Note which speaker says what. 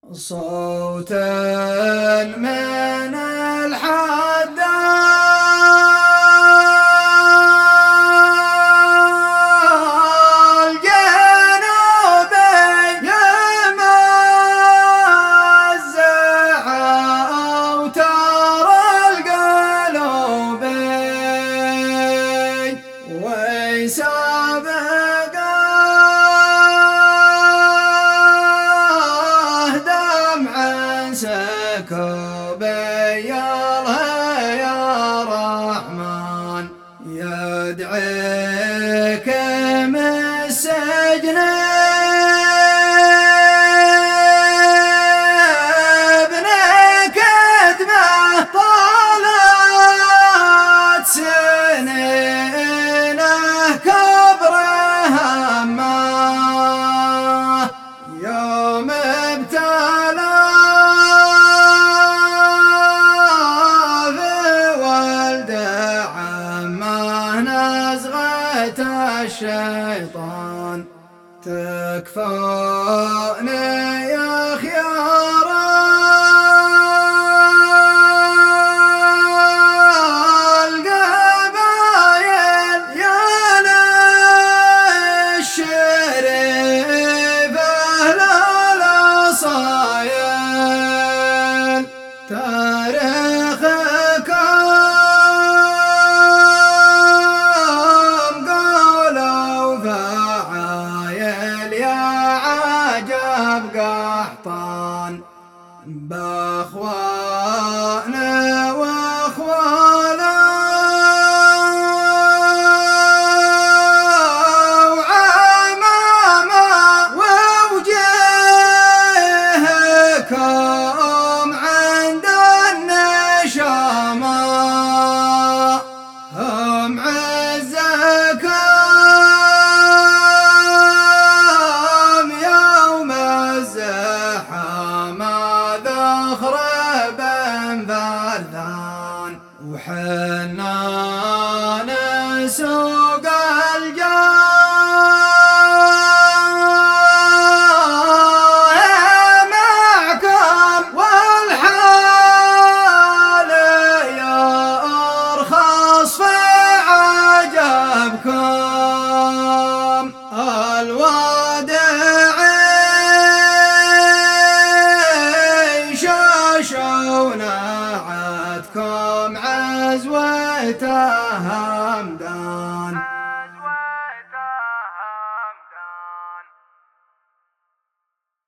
Speaker 1: صوت من الحداد الجنوبي يمزح أوتار القلوبي ويسابق سكوبي الله يا رحمن يدعيك من السجن ابن كتبه طالت سنينه كبره همه يوم ابتلى الشيطان تكفوني يا خيار القبايل يا للشريف أهل الأصايل تاريخكم قحطان باخوانا واخوانا وعماما ووجيهكم عند النشامة هم عزكم وحنا نسوق الجاه معكم والحال يرخص في عجبكم الوادعي شاشونا عدكم عزوتها